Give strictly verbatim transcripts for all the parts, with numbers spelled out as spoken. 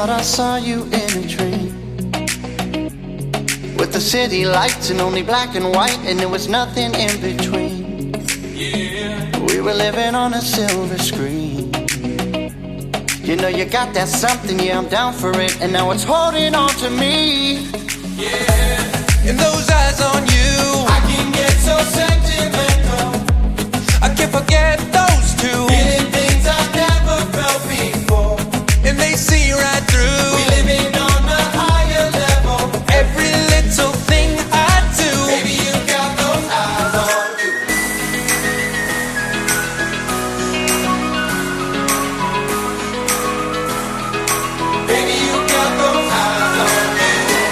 thought I saw you in a dream, with the city lights and only black and white, and there was nothing in between. Yeah. We were living on a silver screen. You know you got that something, yeah, I'm down for it, and now it's holding on to me. Yeah. And those eyes on you, I can get so sentimental. I can't forget those two, feeling things I've never felt before. And they see right through, we living on a higher level. Every little thing I do, baby, you got those eyes on you. Baby, you got those eyes on you.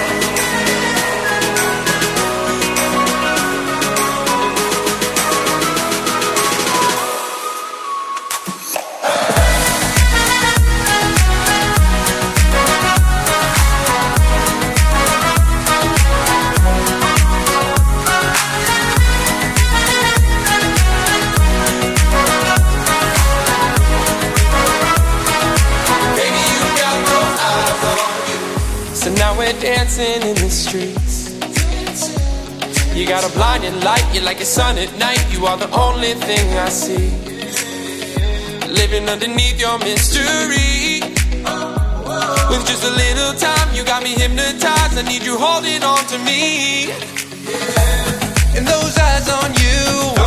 So now we're dancing in the streets. You got a blinding light, you're like a sun at night. You are the only thing I see, living underneath your mystery. With just a little time, you got me hypnotized. I need you holding on to me. And those eyes on you,